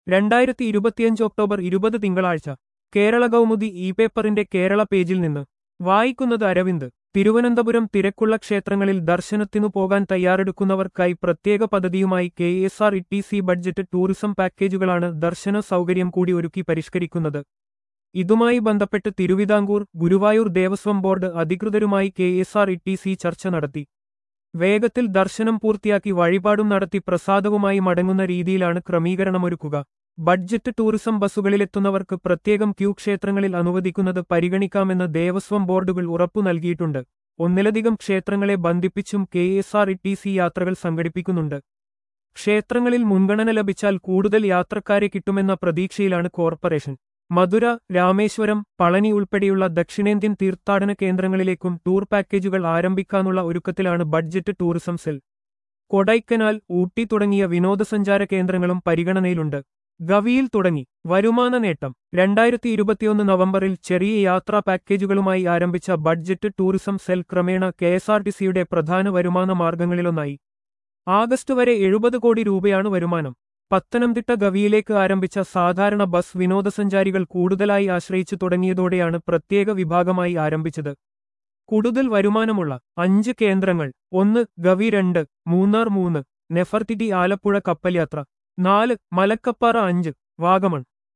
2025 October 20 തിങ്കളാഴ്ച കേരള കൗമുദി പേപ്പറിന്റെ കേരള പേജിൽ നിന്ന് വായിക്കുന്നത് അരവിന്ദ്. തിരുവനന്തപുരം തിരക്കുള്ള ക്ഷേത്രങ്ങളിൽ ദർശനത്തിനു പോകാൻ തയ്യാറെടുക്കുന്നവർക്കായി പ്രത്യേക പദ്ധതിയുമായി KSRTC ബഡ്ജറ്റ് ടൂറിസം പാക്കേജുകളാണ് ദർശന സൗകര്യം കൂടി ഒരുക്കി പരിഷ്കരിക്കുന്നത്. ഇതുമായി ബന്ധപ്പെട്ട് തിരുവിതാംകൂർ, ഗുരുവായൂർ ദേവസ്വം ബോർഡ് അധികൃതരുമായി KSRTC ചർച്ച നടത്തി. വേഗത്തിൽ ദർശനം പൂർത്തിയാക്കി വഴിപാടും നടത്തി പ്രസാദവുമായി മടങ്ങുന്ന രീതിയിലാണ് ക്രമീകരണമൊരുക്കുക. ബഡ്ജറ്റ് ടൂറിസം ബസ്സുകളിലെത്തുന്നവർക്ക് പ്രത്യേകം ക്യൂ ക്ഷേത്രങ്ങളിൽ അനുവദിക്കുന്നത് പരിഗണിക്കാമെന്ന് ദേവസ്വം ബോർഡുകൾ ഉറപ്പു നൽകിയിട്ടുണ്ട്. ഒന്നിലധികം ക്ഷേത്രങ്ങളെ ബന്ധിപ്പിച്ചും KSRTC യാത്രകൾ സംഘടിപ്പിക്കുന്നുണ്ട്. ക്ഷേത്രങ്ങളിൽ മുൻഗണന ലഭിച്ചാൽ കൂടുതൽ യാത്രക്കാരെ കിട്ടുമെന്ന പ്രതീക്ഷയിലാണ് കോർപ്പറേഷൻ. മധുര, രാമേശ്വരം, പളനി ഉൾപ്പെടെയുള്ള ദക്ഷിണേന്ത്യൻ തീർത്ഥാടന കേന്ദ്രങ്ങളിലേക്കും ടൂർ പാക്കേജുകൾ ആരംഭിക്കാനുള്ള ഒരുക്കത്തിലാണ് budget tourism cell. Kodaikanal, Ooty തുടങ്ങിയ വിനോദസഞ്ചാര കേന്ദ്രങ്ങളും പരിഗണനയിലുണ്ട്. ഗവിയിൽ തുടങ്ങി വരുമാന നേട്ടം. 2021 നവംബറിൽ ചെറിയ യാത്രാ പാക്കേജുകളുമായി ആരംഭിച്ച ബഡ്ജറ്റ് ടൂറിസം സെൽ ക്രമേണ KSRTCയുടെ പ്രധാന വരുമാന മാർഗങ്ങളിലൊന്നായി. ആഗസ്റ്റ് വരെ 70 കോടി രൂപയാണ് വരുമാനം. പത്തനംതിട്ട ഗവിയിലേക്ക് ആരംഭിച്ച സാധാരണ ബസ് വിനോദസഞ്ചാരികൾ കൂടുതലായി ആശ്രയിച്ചു തുടങ്ങിയതോടെയാണ് പ്രത്യേക വിഭാഗമായി ആരംഭിച്ചത്. കൂടുതൽ വരുമാനമുള്ള 5 കേന്ദ്രങ്ങൾ: 1 ഗവി, 2 മൂന്നാർ, 3 നെഫർതിറ്റി ആലപ്പുഴ കപ്പൽയാത്ര, 4 മലക്കപ്പാറ, 5 വാഗമൺ.